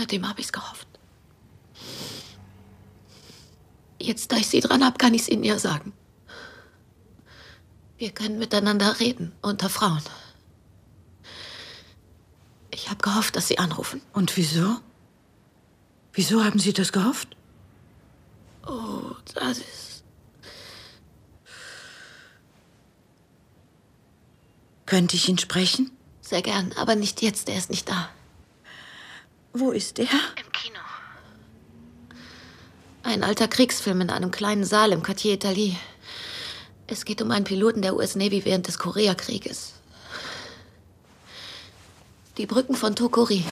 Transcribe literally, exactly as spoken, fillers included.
Außerdem habe ich es gehofft. Jetzt, da ich Sie dran habe, kann ich es Ihnen ja sagen. Wir können miteinander reden, unter Frauen. Ich habe gehofft, dass Sie anrufen. Und wieso? Wieso haben Sie das gehofft? Oh, das ist... Könnte ich ihn sprechen? Sehr gern, aber nicht jetzt, er ist nicht da. Wo ist er? Im Kino. Ein alter Kriegsfilm in einem kleinen Saal im Quartier Italie. Es geht um einen Piloten der U S Navy während des Koreakrieges. Die Brücken von Tokori.